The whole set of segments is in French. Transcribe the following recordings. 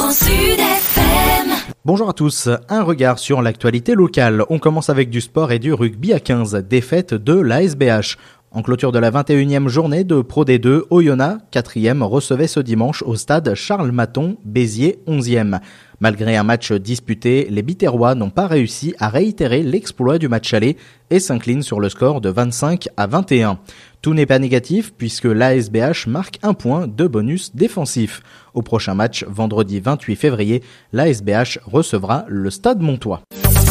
Grand Sud FM. Bonjour à tous, un regard sur l'actualité locale. On commence avec du sport et du rugby à 15, défaite de l'ASBH. En clôture de la 21e journée de Pro D2, Oyonnax, 4e, recevait ce dimanche au stade Charles Maton, Béziers, 11e. Malgré un match disputé, les Biterrois n'ont pas réussi à réitérer l'exploit du match aller et s'inclinent sur le score de 25-21. Tout n'est pas négatif puisque l'ASBH marque un point de bonus défensif. Au prochain match, vendredi 28 février, l'ASBH recevra le Stade Montois.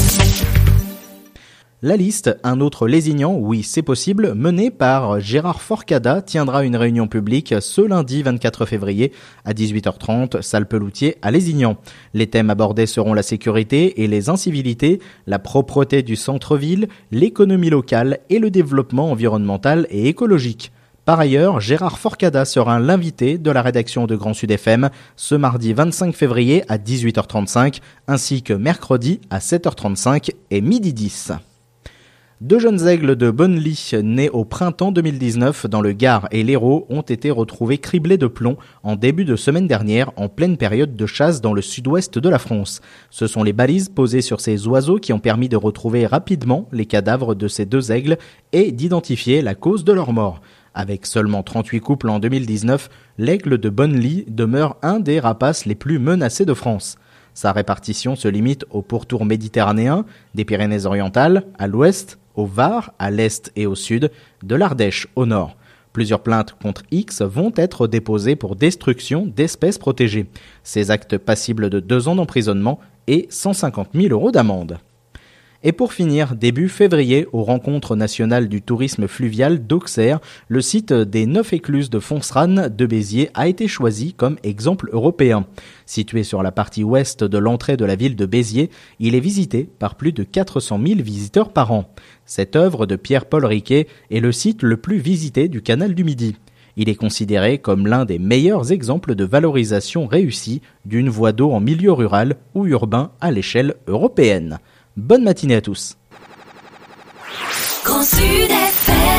La liste, un autre Lézignan, oui c'est possible, mené par Gérard Forcada, tiendra une réunion publique ce lundi 24 février à 18h30, salle Peloutier à Lézignan. Les thèmes abordés seront la sécurité et les incivilités, la propreté du centre-ville, l'économie locale et le développement environnemental et écologique. Par ailleurs, Gérard Forcada sera l'invité de la rédaction de Grand Sud FM ce mardi 25 février à 18h35 ainsi que mercredi à 7h35 et midi 10. Deux jeunes aigles de Bonnely, nés au printemps 2019 dans le Gard et l'Hérault, ont été retrouvés criblés de plomb en début de semaine dernière en pleine période de chasse dans le sud-ouest de la France. Ce sont les balises posées sur ces oiseaux qui ont permis de retrouver rapidement les cadavres de ces deux aigles et d'identifier la cause de leur mort. Avec seulement 38 couples en 2019, l'aigle de Bonnely demeure un des rapaces les plus menacés de France. Sa répartition se limite au pourtour méditerranéen, des Pyrénées-Orientales à l'ouest, au Var à l'est et au sud, de l'Ardèche au nord. Plusieurs plaintes contre X vont être déposées pour destruction d'espèces protégées. Ces actes passibles de 2 ans d'emprisonnement et 150 000 € d'amende. Et pour finir, début février, aux rencontres nationales du tourisme fluvial d'Auxerre, le site des 9 écluses de Fonsran de Béziers a été choisi comme exemple européen. Situé sur la partie ouest de l'entrée de la ville de Béziers, il est visité par plus de 400 000 visiteurs par an. Cette œuvre de Pierre-Paul Riquet est le site le plus visité du canal du Midi. Il est considéré comme l'un des meilleurs exemples de valorisation réussie d'une voie d'eau en milieu rural ou urbain à l'échelle européenne. Bonne matinée à tous. Grand Sud FM.